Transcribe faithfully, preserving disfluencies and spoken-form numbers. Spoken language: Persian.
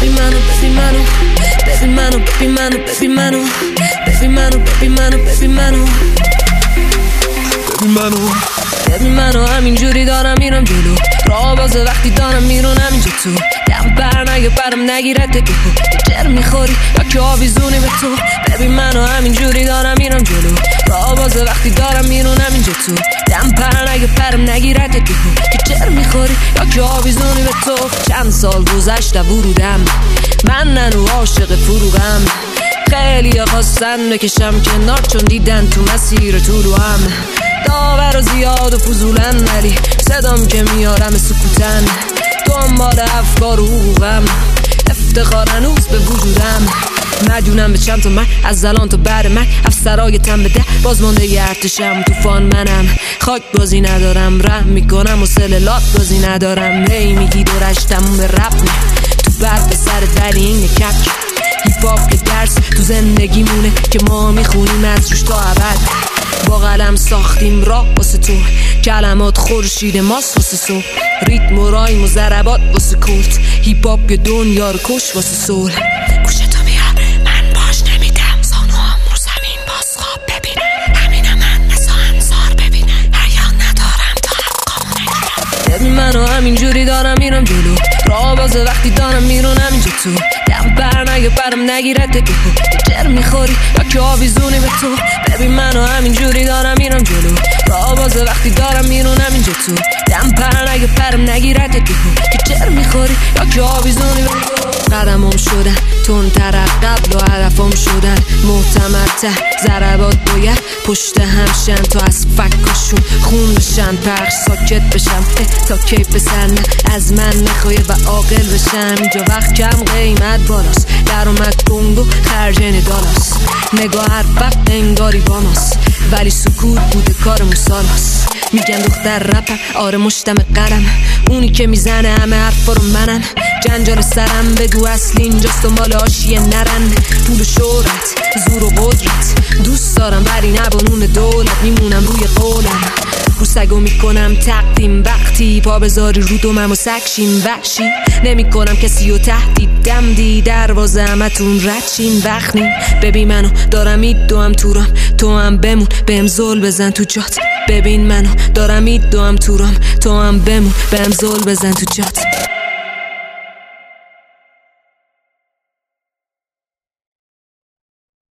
ببین منو ببین منو ببین منو ببین منو ببین منو ببین منو ببین منو ببین منو ببین منو ببین منو همینجوری دارم میرم جلو راه بازه وقتی دارم میرونم اینجا تو دم بر نگه برم نگیرد تو جر میخوری یا که آویزونی به تو ببین منو همینجوری دارم میرم جلو راه بازه وقتی دارم میرونم اینجا تو دم پر نگه برم نگیرد تو که جر میخوری یا که آویزونی به تو چند سال گذشته ورودم من ننو عاشق فروغم خیلی خواستن بکشم کنار چون دیدن تو مسیر طولوام داور و زیاد و فضولن ولی صدام که میارم سکوتن دنبال افکار و حقوقم افتخار هنوز به وجودم مدیونم به چند تا من از الان تا بعد من افسرای تن بده بازمانده ی ارتشم توفان منم خاک بازی ندارم رحم میکنم و سللات بازی ندارم هی میگی دورشتم به رپ تو بعد به سرت ولی این کک هیپ هاپ که درس تو زندگی مونه که ما میخونیم از روش تا ابد با قلم ساختیم راه واسه تو کلمات خورشید ماست واسه صبح ریتم و رایم و ضربات واسه کورت هیپ هاپ یه دنیا رو کش واسه صلح گوشتو بیار من باش نمیدم زانوام رو زمین باز خواب ببین همینم من نسا انصار ببین حیا ندارم تا حقامو نگیرم ببین منو همینجوری دارم میرم جلو راه بازه وقتی دارم میرونم اینجا تو دم بر نگه برم نگیرد تو جر میخوری یا که آویزونی به تو ببین منو همینجوری دارم میرم جلو راه بازه وقتی دارم میرونم اینجا تو دم پر نگه برم نگیرد تو که جر میخوری یا که آویزونی به تو قدمم شدن تون طرف قبل و هدفم شدن محتمرته ضربات باید پشت همشن تا از فکاشون خون بشن پخش ساکت بشم تا کی پسر نه از من نخواهی و عاقل بشم اینجا وقت کم قیمت بالاست در اومد گنگو خرجن دالاست نگاه هر وقت انگاری با ماست ولی سکوت بوده کار موسالاست میگن دختر رپم آره مشتم قلم اونی که میزنه همه حرفا رو منم جنجال سرم بگو اصل اینجاست دنبال آشیه نرن پول و شهرت زور و قدرت دوست دارم ولی نبانون دولت میمونم روی قولم رو سگو میکنم تقدیم وقتی پا بذاری رو دومم و سکشیم وحشی نمی کنم کسی و تهدید دم دی دروازه همتون ردشین وقت نیم ببین منو دارم میدوام تورام تو هم بمون بهم زل بزن تو جات ببین منو دارم میدوام تورام تو هم بمون بهم زل بزن تو جات